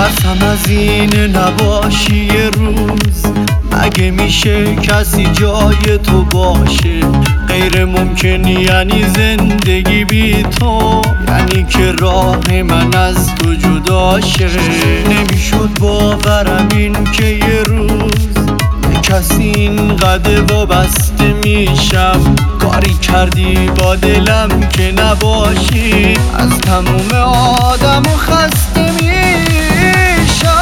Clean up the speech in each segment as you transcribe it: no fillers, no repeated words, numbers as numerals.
ترسم از این نباشی یه روز، مگه میشه کسی جای تو باشه؟ غیر ممکن یعنی زندگی بی تو، یعنی که راه من از تو جدا شه. نمیشد باورم این که یه روز به کسی اینقدر وابسته میشم. کاری کردی با دلم که نباشی، از تموم آدم و خسته میشم.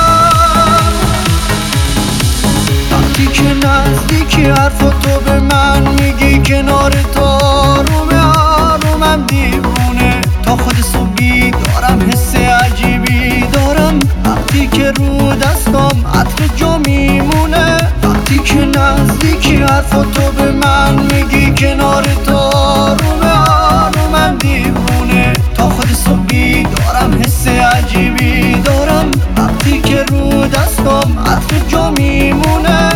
وقتی که نزدیکی حرفا تو به من میگی، کنار تو آرومم دیوونه. تا خود صبحی دارم حس عجیبی دارم، وقتی که رو دستم عطر جا میمونه. وقتی که نزدیکی حرفا تو به من میگی، کنار تو آرومم دیوونه. تا خود صبحی دارم حس عجیبی دارم، وقتی که رو دستم عطر جا میمونه.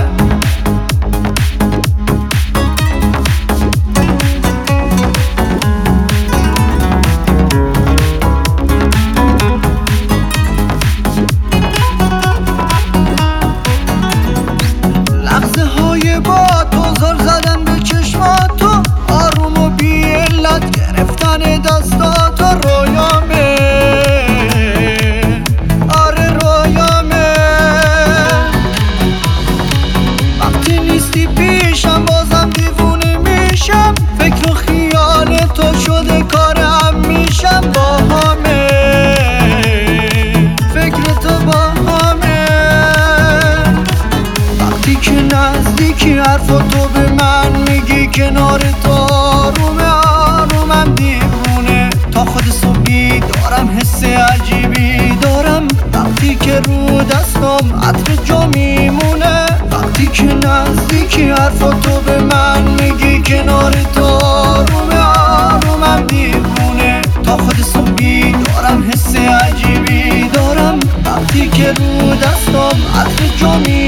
لحظه های با تو زل زدن به چشماتو، آروم و بی علت گرفتن دستاتو. رویامه آره رویامه، وقتی نیستی پیشم بازم دیوونه میشم. فکر و خیال تو شده کارم میشم. با همه فکر تو با همه، وقتی که نزدیکی حرفا تو به من میگی، کنار تو آرومم دیوونه. تا خود صبحی دارم حس عجیبی دارم، وقتی که رو دستم عطر جا میمونه. وقتی که نزدیکی حرفا تو به من میگی، کنار تو آرومم دیوونه. تا خود صبحی دارم حس عجیبی دارم، وقتی که رو دستم عطر جا میمونه.